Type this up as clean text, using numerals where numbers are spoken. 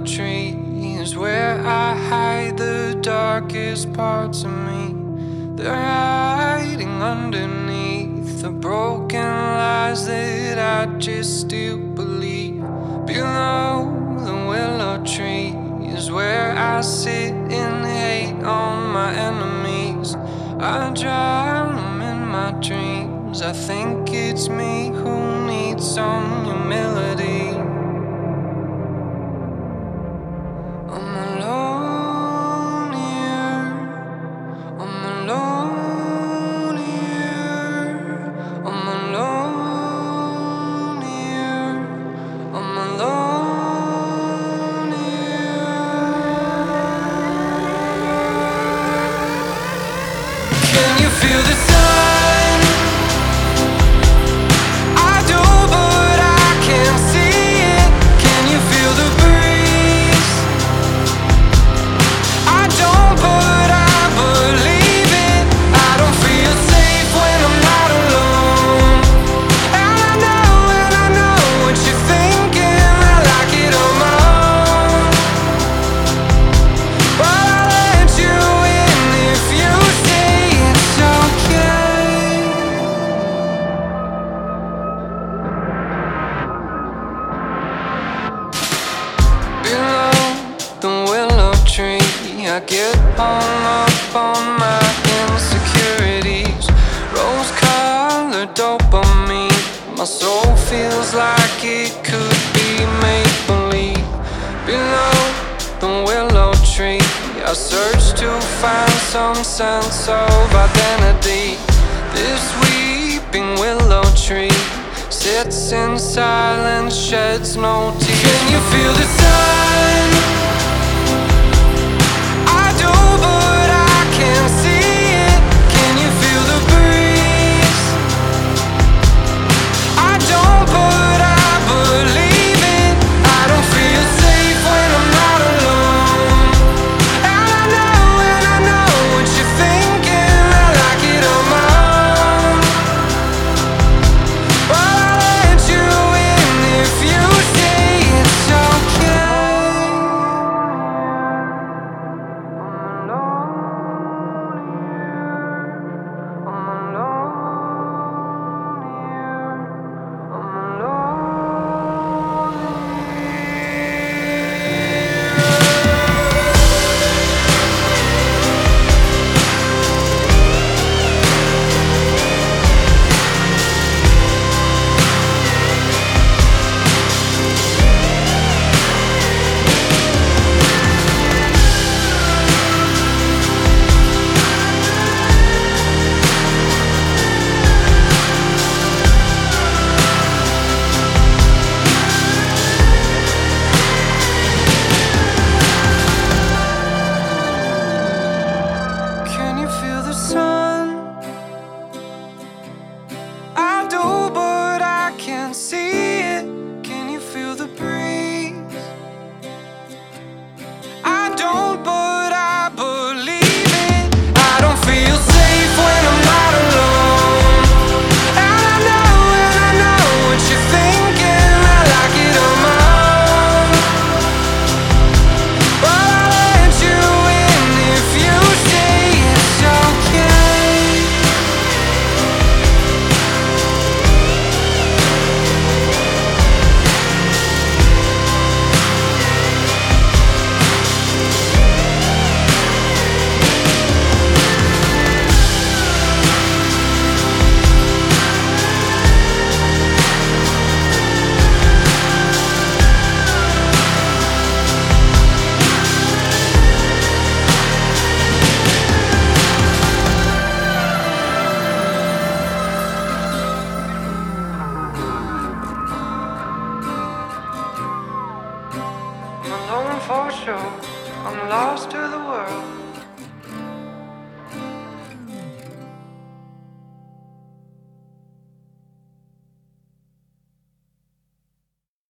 willow tree is where I hide the darkest parts of me. They're hiding underneath the broken lies that I just still believe. Below the willow tree is where I sit and hate on my enemies. I drown them in my dreams. I think it's me who needs some humility. I'm alone here. I'm alone here. I'm alone here. I'm alone here. Can you feel the sun? I do, but I can't see it. Can you feel the breeze? I don't, but I believe it. I don't feel safe when I'm not alone. And I know what you're thinking. I like it on my own. But I'll let you in if you say it's okay. Below the willow tree, I get hung up on my insecurities. Rose-colored dopamine, my soul feels like it could be make-believe. Below the willow tree, I search to find some sense of identity. This weeping willow tree sits in silence, sheds no tears. Can you feel the sun? I do, but I can't see it. Can you feel the breeze? I don't, but I believe it. I don't feel safe when I'm not alone. And I know what you're thinking. I like it on my own. But I'll let you in if you say it's okay. I'm alone here. I'm alone Can you feel the sun? I do, but I can't see it. Can you feel the breeze? I don't, but I believe it. I don't feel safe when I'm not alone. And I know what you're thinking. I like it on my own. But I'll let you in if you say it's okay. I'm alone for sure. I'm lost to the world.